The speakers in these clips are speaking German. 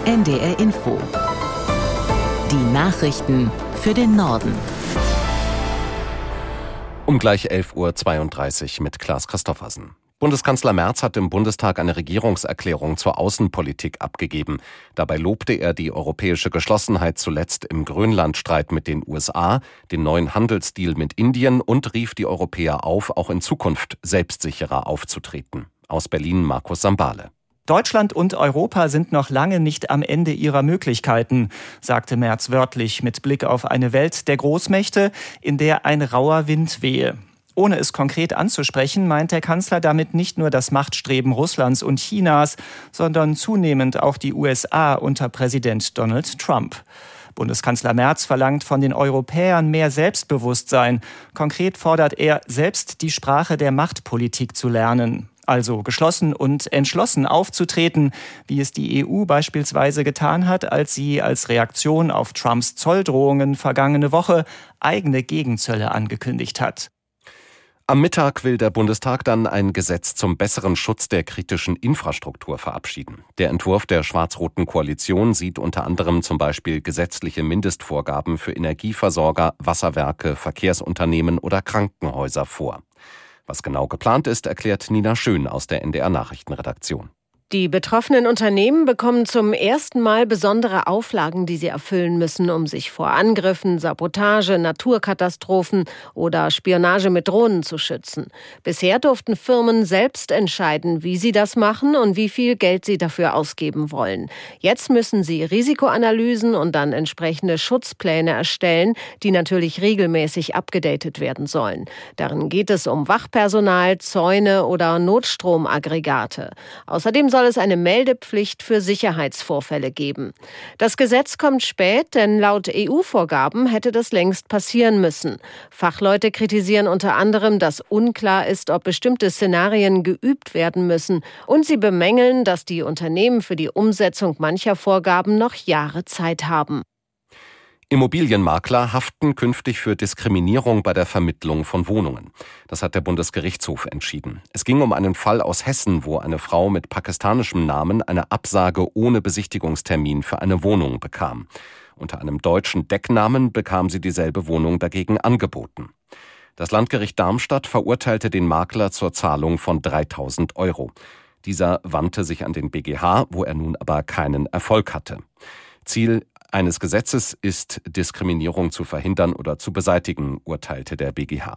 NDR Info. Die Nachrichten für den Norden. Um gleich 11.32 Uhr mit Klaas Christoffersen. Bundeskanzler Merz hat im Bundestag eine Regierungserklärung zur Außenpolitik abgegeben. Dabei lobte er die europäische Geschlossenheit zuletzt im Grönlandstreit mit den USA, den neuen Handelsdeal mit Indien und rief die Europäer auf, auch in Zukunft selbstsicherer aufzutreten. Aus Berlin Markus Sambale. Deutschland und Europa sind noch lange nicht am Ende ihrer Möglichkeiten, sagte Merz wörtlich mit Blick auf eine Welt der Großmächte, in der ein rauer Wind wehe. Ohne es konkret anzusprechen, meint der Kanzler damit nicht nur das Machtstreben Russlands und Chinas, sondern zunehmend auch die USA unter Präsident Donald Trump. Bundeskanzler Merz verlangt von den Europäern mehr Selbstbewusstsein. Konkret fordert er, selbst die Sprache der Machtpolitik zu lernen. Also geschlossen und entschlossen aufzutreten, wie es die EU beispielsweise getan hat, als sie als Reaktion auf Trumps Zolldrohungen vergangene Woche eigene Gegenzölle angekündigt hat. Am Mittag will der Bundestag dann ein Gesetz zum besseren Schutz der kritischen Infrastruktur verabschieden. Der Entwurf der schwarz-roten Koalition sieht unter anderem zum Beispiel gesetzliche Mindestvorgaben für Energieversorger, Wasserwerke, Verkehrsunternehmen oder Krankenhäuser vor. Was genau geplant ist, erklärt Nina Schön aus der NDR Nachrichtenredaktion. Die betroffenen Unternehmen bekommen zum ersten Mal besondere Auflagen, die sie erfüllen müssen, um sich vor Angriffen, Sabotage, Naturkatastrophen oder Spionage mit Drohnen zu schützen. Bisher durften Firmen selbst entscheiden, wie sie das machen und wie viel Geld sie dafür ausgeben wollen. Jetzt müssen sie Risikoanalysen und dann entsprechende Schutzpläne erstellen, die natürlich regelmäßig abgedatet werden sollen. Darin geht es um Wachpersonal, Zäune oder Notstromaggregate. Außerdem soll es eine Meldepflicht für Sicherheitsvorfälle geben. Das Gesetz kommt spät, denn laut EU-Vorgaben hätte das längst passieren müssen. Fachleute kritisieren unter anderem, dass unklar ist, ob bestimmte Szenarien geübt werden müssen. Und sie bemängeln, dass die Unternehmen für die Umsetzung mancher Vorgaben noch Jahre Zeit haben. Immobilienmakler haften künftig für Diskriminierung bei der Vermittlung von Wohnungen. Das hat der Bundesgerichtshof entschieden. Es ging um einen Fall aus Hessen, wo eine Frau mit pakistanischem Namen eine Absage ohne Besichtigungstermin für eine Wohnung bekam. Unter einem deutschen Decknamen bekam sie dieselbe Wohnung dagegen angeboten. Das Landgericht Darmstadt verurteilte den Makler zur Zahlung von 3.000 €. Dieser wandte sich an den BGH, wo er nun aber keinen Erfolg hatte. Ziel eines Gesetzes ist, Diskriminierung zu verhindern oder zu beseitigen, urteilte der BGH.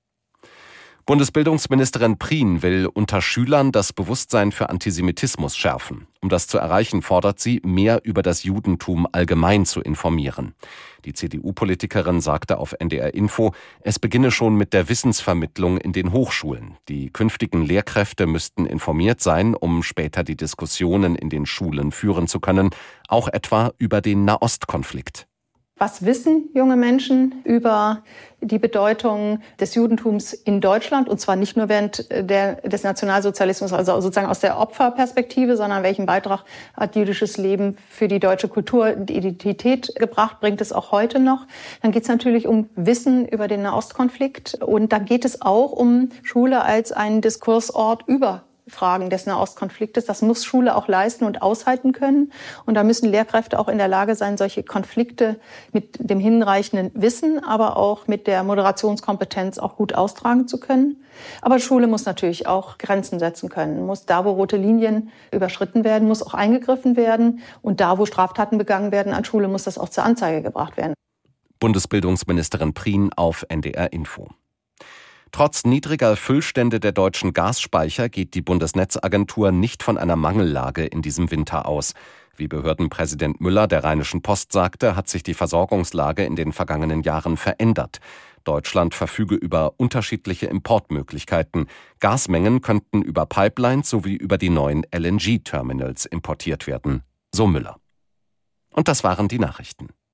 Bundesbildungsministerin Prien will unter Schülern das Bewusstsein für Antisemitismus schärfen. Um das zu erreichen, fordert sie, mehr über das Judentum allgemein zu informieren. Die CDU-Politikerin sagte auf NDR Info, es beginne schon mit der Wissensvermittlung in den Hochschulen. Die künftigen Lehrkräfte müssten informiert sein, um später die Diskussionen in den Schulen führen zu können, auch etwa über den Nahostkonflikt. Was wissen junge Menschen über die Bedeutung des Judentums in Deutschland? Und zwar nicht nur während des Nationalsozialismus, also sozusagen aus der Opferperspektive, sondern welchen Beitrag hat jüdisches Leben für die deutsche Kultur und Identität gebracht, bringt es auch heute noch. Dann geht es natürlich um Wissen über den Nahostkonflikt. Und da geht es auch um Schule als einen Diskursort über Fragen des Nahostkonfliktes. Das muss Schule auch leisten und aushalten können. Und da müssen Lehrkräfte auch in der Lage sein, solche Konflikte mit dem hinreichenden Wissen, aber auch mit der Moderationskompetenz auch gut austragen zu können. Aber Schule muss natürlich auch Grenzen setzen können. Muss da, wo rote Linien überschritten werden, muss auch eingegriffen werden. Und da, wo Straftaten begangen werden an Schule, muss das auch zur Anzeige gebracht werden. Bundesbildungsministerin Prien auf NDR Info. Trotz niedriger Füllstände der deutschen Gasspeicher geht die Bundesnetzagentur nicht von einer Mangellage in diesem Winter aus. Wie Behördenpräsident Müller der Rheinischen Post sagte, hat sich die Versorgungslage in den vergangenen Jahren verändert. Deutschland verfüge über unterschiedliche Importmöglichkeiten. Gasmengen könnten über Pipelines sowie über die neuen LNG-Terminals importiert werden, so Müller. Und das waren die Nachrichten.